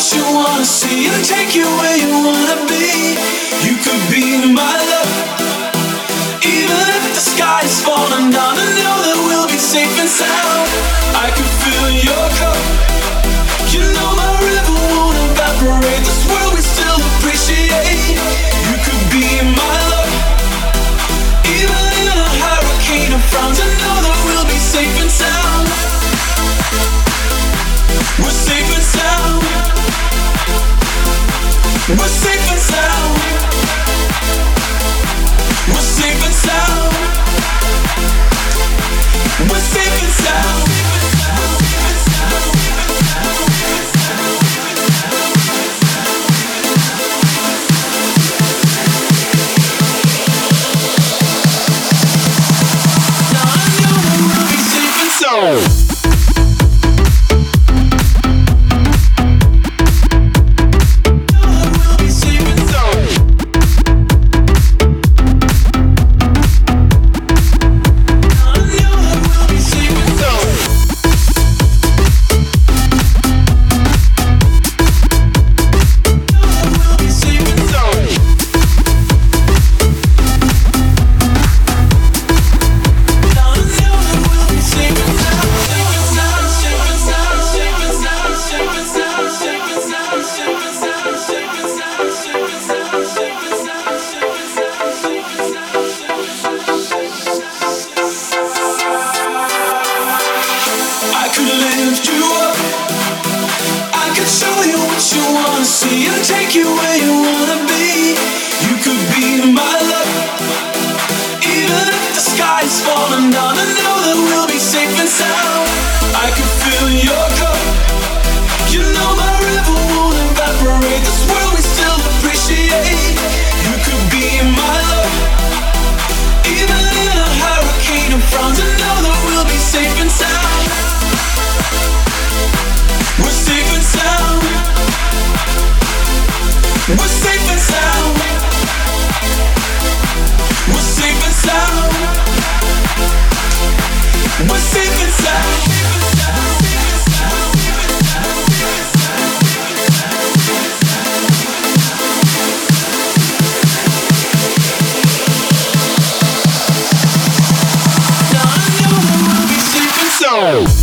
what you wanna see and take you where you wanna be. You could be my love, even if the sky is falling down. I know that we'll be safe and sound. I can fill your cup. You know my river won't evaporate. This world we still appreciate. You could be my love, even in a hurricane of frowns. I know that we'll be safe and sound. We're safe and sound. We're safe and sound. We're safe and sound. We're safe and sound. Now I know that we'll be safe and sound. Oh.